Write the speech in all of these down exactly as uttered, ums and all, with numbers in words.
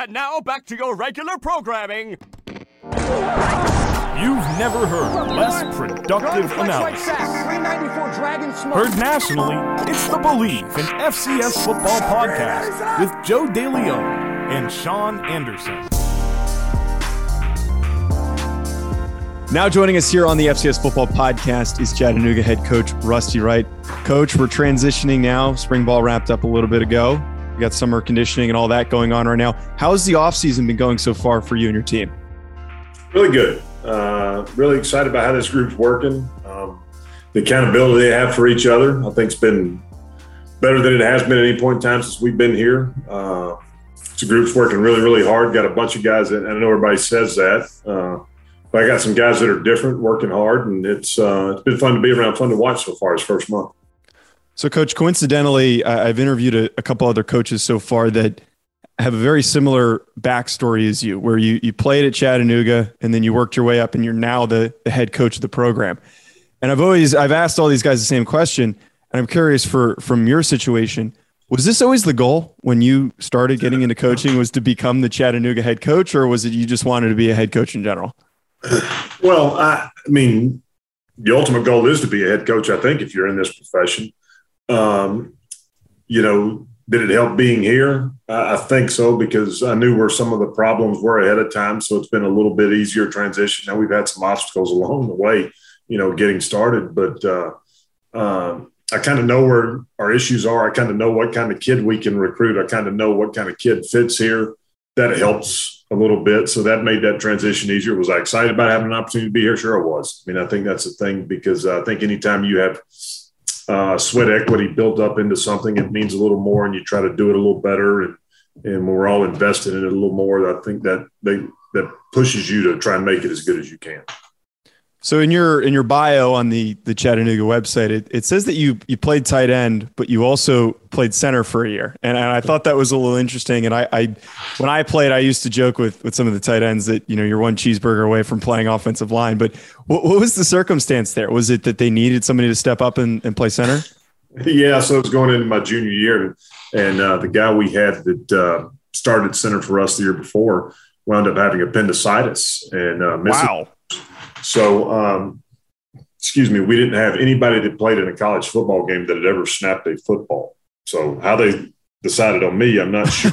And now back to your regular programming. You've never heard less productive analysis. Heard nationally, it's the Believe in F C S Football podcast with Joe DeLeon and Sean Anderson. Now joining us here on the F C S Football podcast is Chattanooga head coach Rusty Wright. Coach, we're transitioning now. Spring ball wrapped up a little bit ago. We got summer conditioning and all that going on right now. How's the offseason been going so far for you and your team? Really good. Uh, really excited about how this group's working. Um, the accountability they have for each other, I think, has been better than it has been at any point in time since we've been here. Uh, the group's working really, really hard. Got a bunch of guys that I know everybody says that. Uh, but I got some guys that are different, working hard, and it's uh, it's been fun to be around, fun to watch so far this first month. So, Coach, coincidentally, I've interviewed a, a couple other coaches so far that have a very similar backstory as you, where you you played at Chattanooga and then you worked your way up and you're now the, the head coach of the program. And I've always I've asked all these guys the same question, and I'm curious for from your situation, was this always the goal when you started getting into coaching, was to become the Chattanooga head coach, or was it you just wanted to be a head coach in general? Well, I, I mean, the ultimate goal is to be a head coach, I think, if you're in this profession. Um, you know, did it help being here? I, I think so, because I knew where some of the problems were ahead of time. So it's been a little bit easier transition. Now we've had some obstacles along the way, you know, getting started. But uh, um, I kind of know where our issues are. I kind of know what kind of kid we can recruit. I kind of know what kind of kid fits here. That helps a little bit. So that made that transition easier. Was I excited about having an opportunity to be here? Sure I was. I mean, I think that's the thing, because I think anytime you have uh, sweat equity built up into something, it means a little more, and you try to do it a little better. And, and when we're all invested in it a little more, I think that they, that pushes you to try and make it as good as you can. So in your in your bio on the the Chattanooga website, it, it says that you you played tight end, but you also played center for a year, and, and I thought that was a little interesting. And I, I when I played, I used to joke with with some of the tight ends that, you know, you're one cheeseburger away from playing offensive line. But what, what was the circumstance there? Was it that they needed somebody to step up and, and play center? Yeah, so it was going into my junior year, and uh, the guy we had that uh, started center for us the year before wound up having appendicitis and uh, missing. Wow. So, um, excuse me, we didn't have anybody that played in a college football game that had ever snapped a football. So how they decided on me, I'm not sure.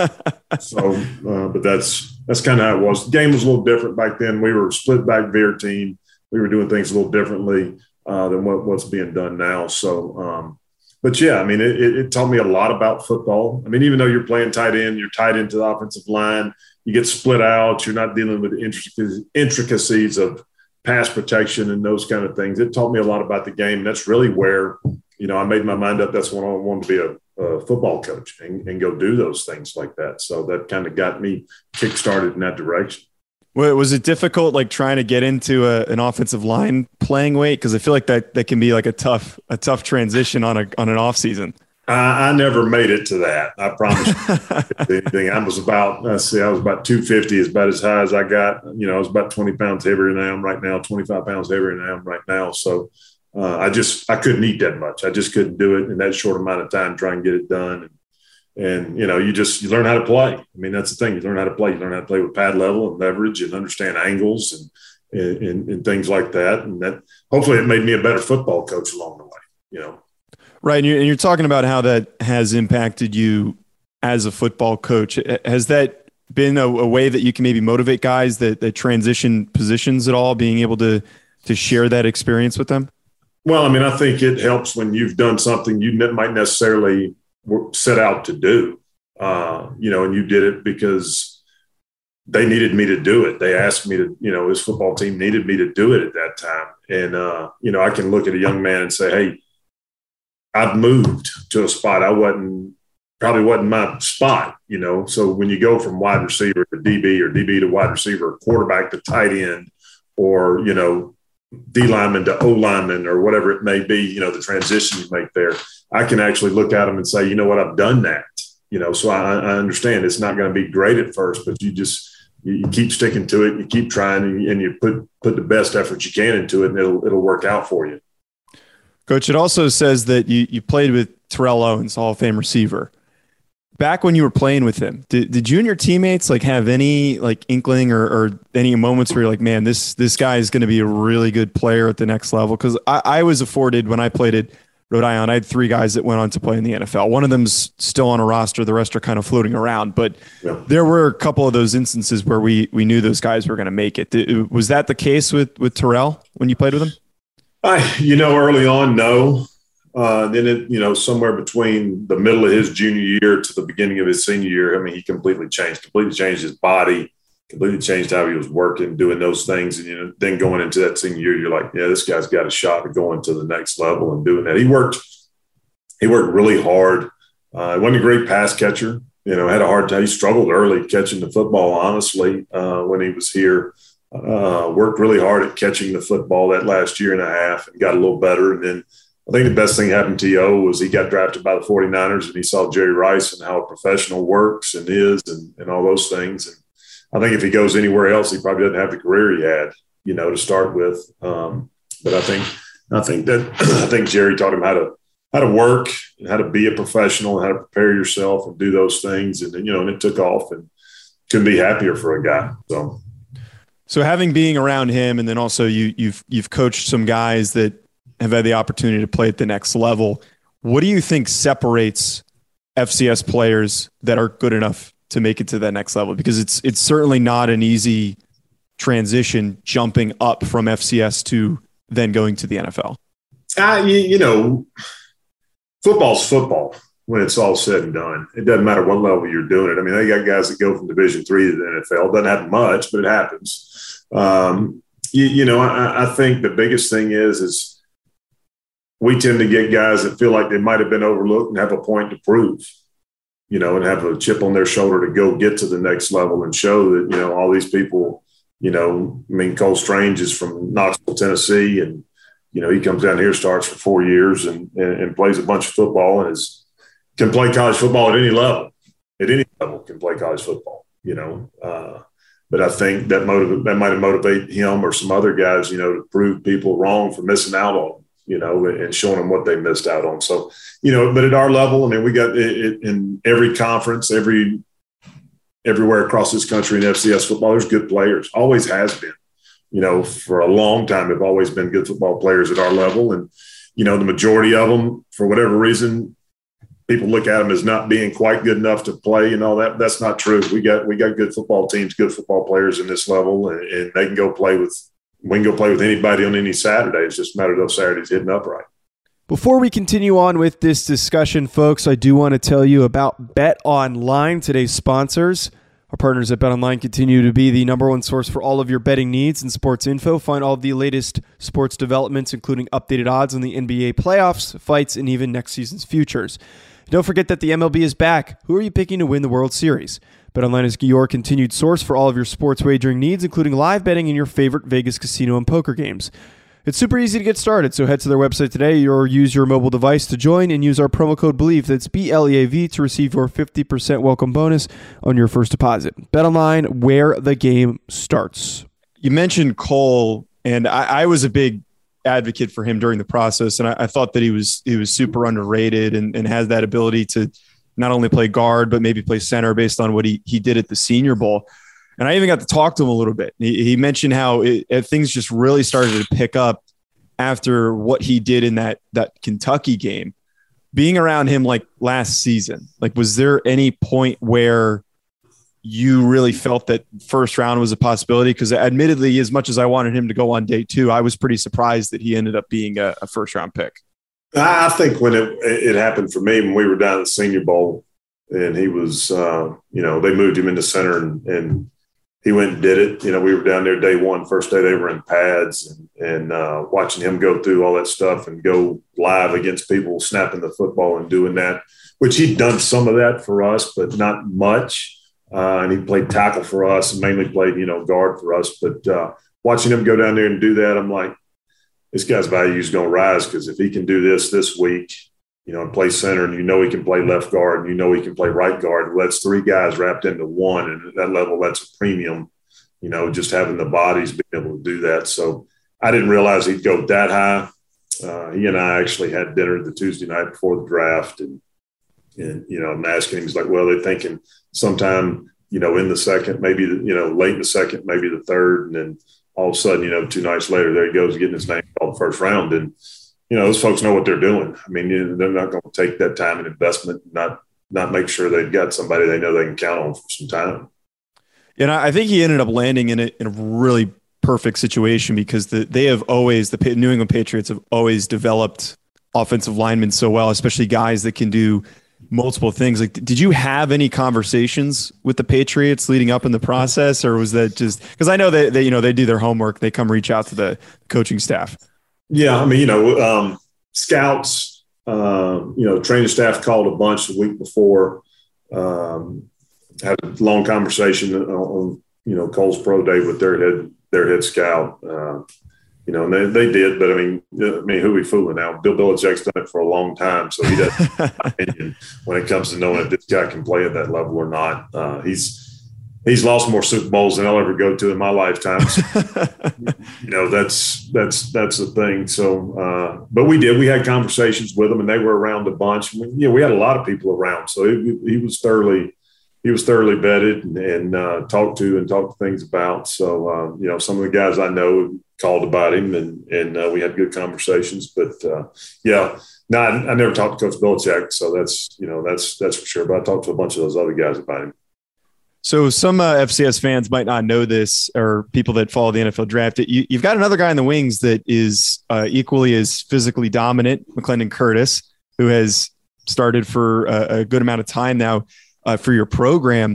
so, uh, but that's that's kind of how it was. The game was a little different back then. We were a split back veer team. We were doing things a little differently uh, than what, what's being done now. So, um, but yeah, I mean, it, it, it taught me a lot about football. I mean, even though you're playing tight end, you're tied into the offensive line, you get split out, you're not dealing with the intricacies of pass protection and those kind of things. It taught me a lot about the game. And that's really where, you know, I made my mind up. That's when I wanted to be a, a football coach and, and go do those things like that. So that kind of got me kick-started in that direction. Well, was it difficult, like trying to get into a, an offensive line playing weight? Because I feel like that that can be like a tough a tough transition on a on an off season. I, I never made it to that. I promise you. Anything. I was about, let's see, I was about two fifty, is about as high as I got. You know, I was about twenty pounds heavier than I am right now, twenty-five pounds heavier than I am right now. So uh, I just, I couldn't eat that much. I just couldn't do it in that short amount of time, try and get it done. And, and, you know, you just, you learn how to play. I mean, that's the thing. You learn how to play. You learn how to play with pad level and leverage and understand angles and, and, and, and things like that. And that, hopefully it made me a better football coach along the way, you know. Right. And you're, and you're talking about how that has impacted you as a football coach. Has that been a, a way that you can maybe motivate guys that, that transition positions at all, being able to, to share that experience with them? Well, I mean, I think it helps when you've done something you might necessarily set out to do, uh, you know, and you did it because they needed me to do it. They asked me to, you know, this football team needed me to do it at that time. And, uh, you know, I can look at a young man and say, hey, I've moved to a spot I wasn't probably wasn't my spot, you know. So when you go from wide receiver to D B or D B to wide receiver, quarterback to tight end, or, you know, D lineman to O lineman or whatever it may be, you know, the transition you make there, I can actually look at them and say, you know what, I've done that, you know. So I, I understand it's not going to be great at first, but you just you, you keep sticking to it, you keep trying, and you, and you put put the best effort you can into it, and it'll it'll work out for you. Coach, it also says that you, you played with Terrell Owens, Hall of Fame receiver. back when you were playing with him, did, did you and your teammates like have any like inkling or, or any moments where you're like, man, this this guy is going to be a really good player at the next level? Because I, I was afforded when I played at Rhode Island, I had three guys that went on to play in the N F L. One of them's still on a roster. The rest are kind of floating around. But yeah. there were a couple of those instances where we we knew those guys were going to make it. Did, was that the case with, with Terrell when you played with him? I, you know, early on, no. Uh, then, it, you know, somewhere between the middle of his junior year to the beginning of his senior year, I mean, he completely changed, completely changed his body, completely changed how he was working, doing those things. And, you know, then going into that senior year, you're like, yeah, this guy's got a shot at going to the next level and doing that. He worked, he worked really hard. Uh, he wasn't a great pass catcher, you know, had a hard time. He struggled early catching the football, honestly, uh, when he was here. Uh, worked really hard at catching the football that last year and a half and got a little better. And then I think the best thing happened to T O was he got drafted by the forty-niners and he saw Jerry Rice and how a professional works and is and, and all those things. And I think if he goes anywhere else, he probably doesn't have the career he had, you know, to start with. Um, but I think I think that I think Jerry taught him how to how to work and how to be a professional and how to prepare yourself and do those things. And then, you know, and it took off and couldn't be happier for a guy. So, so having being around him, and then also you you've you've coached some guys that have had the opportunity to play at the next level. What do you think separates F C S players that are good enough to make it to that next level? Because it's it's certainly not an easy transition jumping up from F C S to then going to the N F L. Uh, you, you know, football's football when it's all said and done. It doesn't matter what level you're doing it. I mean, they got guys that go from Division three to the N F L. It doesn't happen much, but it happens. Um, you, you know, I, I think the biggest thing is is we tend to get guys that feel like they might have been overlooked and have a point to prove, you know, and have a chip on their shoulder to go get to the next level and show that, you know, all these people, you know, I mean, Cole Strange is from Knoxville, Tennessee, and, you know, he comes down here, starts for four years and, and, and plays a bunch of football and is, can play college football at any level, at any level can play college football, you know. Uh, but I think that motiv- that might have motivated him or some other guys, you know, to prove people wrong for missing out on, you know, and showing them what they missed out on. So, you know, but at our level, I mean, we got it in every conference, every everywhere across this country in F C S football, there's good players, always has been, you know, for a long time, they've always been good football players at our level. And, you know, the majority of them, for whatever reason, people look at them as not being quite good enough to play and all that. That's not true. We got, we got good football teams, good football players in this level, and, and they can go play with, we can go play with anybody on any Saturday. It's just a matter of those Saturdays hitting upright. Before we continue on with this discussion, folks, I do want to tell you about BetOnline, today's sponsors. Our partners at BetOnline continue to be the number one source for all of your betting needs and sports info. Find all of the latest sports developments, including updated odds on the N B A playoffs, fights, and even next season's futures. Don't forget that the M L B is back. Who are you picking to win the World Series? BetOnline is your continued source for all of your sports wagering needs, including live betting in your favorite Vegas casino and poker games. It's super easy to get started, so head to their website today or use your mobile device to join and use our promo code BELIEVE, that's B L E A V, to receive your fifty percent welcome bonus on your first deposit. BetOnline, where the game starts. You mentioned Cole, and I, I was a big advocate for him during the process, and I, I thought that he was he was super underrated and, and has that ability to not only play guard, but maybe play center based on what he, he did at the Senior Bowl. And I even got to talk to him a little bit. He, he mentioned how it, it, things just really started to pick up after what he did in that, that Kentucky game. Being around him like last season, like, was there any point where you really felt that first round was a possibility? Because admittedly, as much as I wanted him to go on day two, I was pretty surprised that he ended up being a, a first round pick. I think when it, it happened for me, when we were down at the Senior Bowl and he was, uh, you know, they moved him into center and, and he went and did it. You know, we were down there day one, first day they were in pads and, and uh, watching him go through all that stuff and go live against people, snapping the football and doing that, which he'd done some of that for us, but not much. Uh, and he played tackle for us and mainly played, you know, guard for us. But uh, watching him go down there and do that, I'm like, this guy's value is going to rise, because if he can do this this week, you know, and play center, and you know he can play left guard, and you know he can play right guard, well, that's three guys wrapped into one. And at that level, that's a premium, you know, just having the bodies being able to do that. So I didn't realize he'd go that high. Uh, he and I actually had dinner the Tuesday night before the draft, and And, you know, I'm asking him, he's like, well, they're thinking sometime, you know, in the second, maybe, the, you know, late in the second, maybe the third. And then all of a sudden, you know, two nights later, there he goes getting his name called the first round. And, you know, those folks know what they're doing. I mean, you know, they're not going to take that time and investment, not not make sure they've got somebody they know they can count on for some time. And I think he ended up landing in a, in a really perfect situation because the, they have always, the New England Patriots have always developed offensive linemen so well, especially guys that can do multiple things. Like, did you have any conversations with the Patriots leading up in the process, or was that just because I know that they, you know, they do their homework, they come reach out to the coaching staff? Yeah, I mean, you know, um, scouts. Um, you know, training staff called a bunch the week before, um, had a long conversation on, on, you know, Cole's pro day with their head, their head scout, uh, you know, and they, they did, but I mean, I mean, who are we fooling now? Bill Belichick's done it for a long time. So he doesn't, in my opinion, when it comes to knowing if this guy can play at that level or not. Uh, he's, He's lost more Super Bowls than I'll ever go to in my lifetime. So, you know, that's that's that's the thing. So, uh, but we did. We had conversations with them, and they were around a bunch. We, you know, we had a lot of people around, so he, he was thoroughly he was thoroughly vetted and, and uh, talked to and talked things about. So, uh, you know, some of the guys I know called about him, and and uh, we had good conversations. But uh, yeah, no, I, I never talked to Coach Belichick, so that's you know that's that's for sure. But I talked to a bunch of those other guys about him. So some uh, F C S fans might not know this, or people that follow the N F L draft. You, you've got another guy in the wings that is uh, equally as physically dominant, McClendon Curtis, who has started for a, a good amount of time now uh, for your program.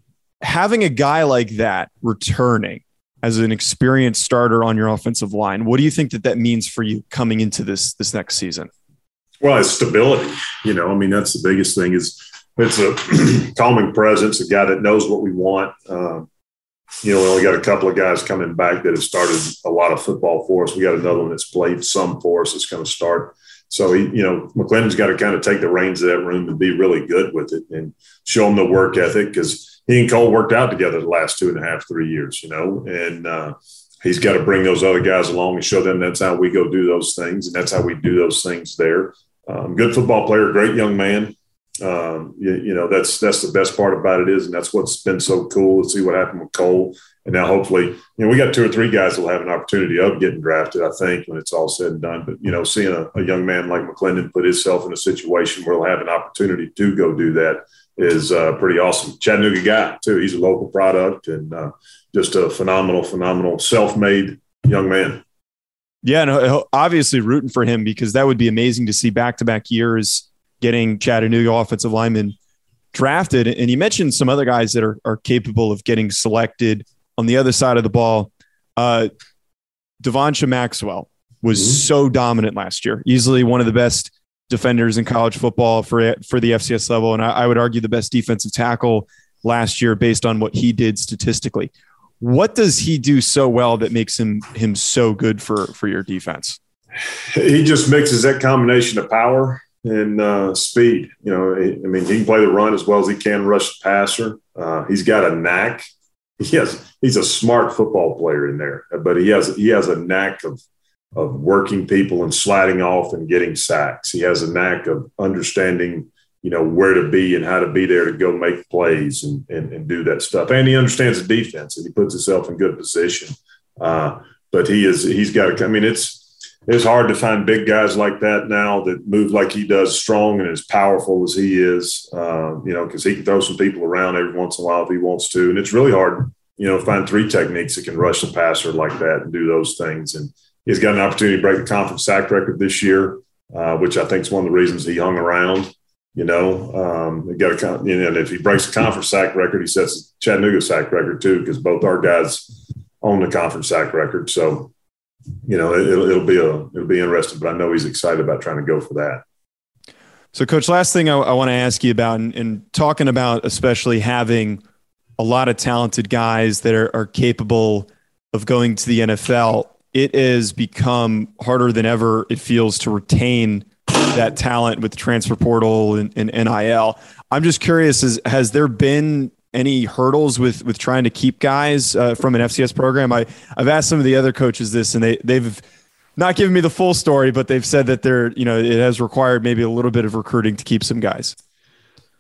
Having a guy like that returning as an experienced starter on your offensive line, what do you think that that means for you coming into this this next season? Well, it's stability. You know, I mean, that's the biggest thing is – it's a calming presence, a guy that knows what we want. Um, you know, we only got a couple of guys coming back that have started a lot of football for us. We got another one that's played some for us that's going to start. So, he, you know, McClendon's got to kind of take the reins of that room and be really good with it and show him the work ethic because he and Cole worked out together the last two and a half, three years, you know, and uh, he's got to bring those other guys along and show them that's how we go do those things, and that's how we do those things there. Um, good football player, great young man. Um, you, you know, that's that's the best part about it is, and that's what's been so cool to see what happened with Cole. And now hopefully, you know, we got two or three guys that will have an opportunity of getting drafted, I think, when it's all said and done. But, you know, seeing a, a young man like McClendon put himself in a situation where he'll have an opportunity to go do that is uh, pretty awesome. Chattanooga guy, too. He's a local product and uh, just a phenomenal, phenomenal self-made young man. Yeah, no, obviously rooting for him because that would be amazing to see back-to-back years getting Chattanooga offensive linemen drafted. And you mentioned some other guys that are, are capable of getting selected on the other side of the ball. Uh, Devonta Maxwell was mm-hmm. so dominant last year, easily one of the best defenders in college football for, for the F C S level. And I, I would argue the best defensive tackle last year based on what he did statistically. What does he do so well that makes him, him so good for, for your defense? He just mixes that combination of power and uh, speed. You know, I mean, he can play the run as well as he can rush the passer. Uh, he's got a knack. He has, he's a smart football player in there, but he has he has a knack of of working people and sliding off and getting sacks. He has a knack of understanding, you know, where to be and how to be there to go make plays and and, and do that stuff. And he understands the defense and he puts himself in good position. Uh, but he is he's got to. I mean, it's. It's hard to find big guys like that now that move like he does, strong and as powerful as he is, uh, you know, because he can throw some people around every once in a while if he wants to. And it's really hard, you know, to find three techniques that can rush the passer like that and do those things. And he's got an opportunity to break the conference sack record this year, uh, which I think is one of the reasons he hung around, you know. Um, got a, you know, and if he breaks the conference sack record, he sets the Chattanooga sack record too, because both our guys own the conference sack record. So, you know, it'll, it'll be a it'll be interesting, but I know he's excited about trying to go for that. So, Coach, last thing I, I want to ask you about, and, and talking about especially having a lot of talented guys that are, are capable of going to the N F L, it has become harder than ever, it feels, to retain that talent with the transfer portal and, and N I L. I'm just curious, is, has there been any hurdles with with trying to keep guys uh, from an F C S program? I, I've asked some of the other coaches this, and they, they've not given me the full story, but they've said that they're, you know, it has required maybe a little bit of recruiting to keep some guys.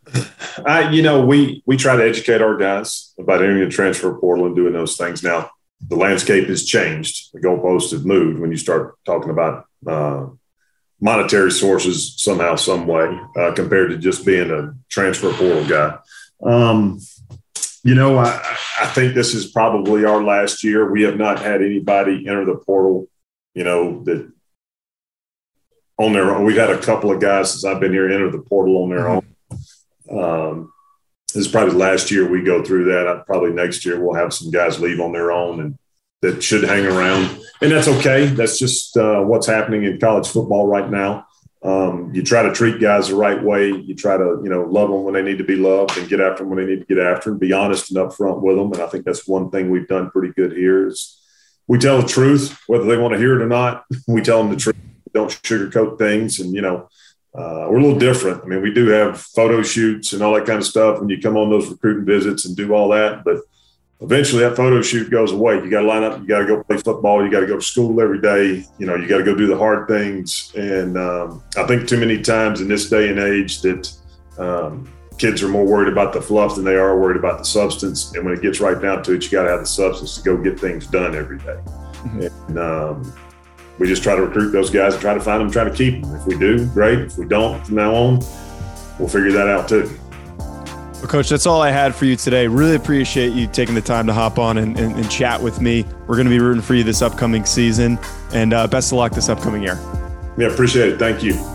I, you know, we we try to educate our guys about entering the transfer portal and doing those things. Now, the landscape has changed. The goalposts have moved when you start talking about uh, monetary sources somehow, some way, uh, compared to just being a transfer portal guy. Um, you know, I, I think this is probably our last year. We have not had anybody enter the portal, you know, that on their own. We've had a couple of guys since I've been here enter the portal on their own. Um, this is probably last year we go through that. I, probably next year we'll have some guys leave on their own and that should hang around. And that's okay. That's just uh, what's happening in college football right now. Um, you try to treat guys the right way. You try to, you know, love them when they need to be loved and get after them when they need to get after them, be honest and upfront with them. And I think that's one thing we've done pretty good here is we tell the truth, whether they want to hear it or not. We tell them the truth. We don't sugarcoat things. And, you know, uh, we're a little different. I mean, we do have photo shoots and all that kind of stuff when you come on those recruiting visits and do all that. But eventually that photo shoot goes away. You got to line up. You got to go play football. You got to go to school every day. You know, you got to go do the hard things. And um, I think too many times in this day and age that um, kids are more worried about the fluff than they are worried about the substance. And when it gets right down to it, you got to have the substance to go get things done every day. Mm-hmm. And um, we just try to recruit those guys and try to find them, try to keep them. If we do, great. If we don't, from now on, we'll figure that out too. Well, Coach, that's all I had for you today. Really appreciate you taking the time to hop on and, and, and chat with me. We're going to be rooting for you this upcoming season, and uh, best of luck this upcoming year. Yeah, appreciate it. Thank you.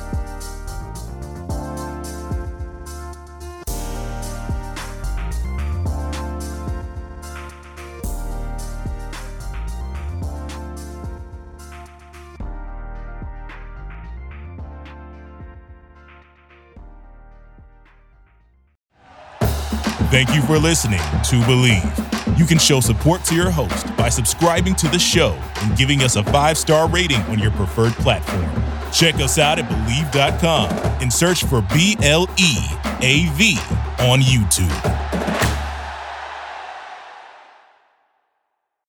Thank you for listening to Believe. You can show support to your host by subscribing to the show and giving us a five-star rating on your preferred platform. Check us out at Believe dot com and search for B L E A V on YouTube.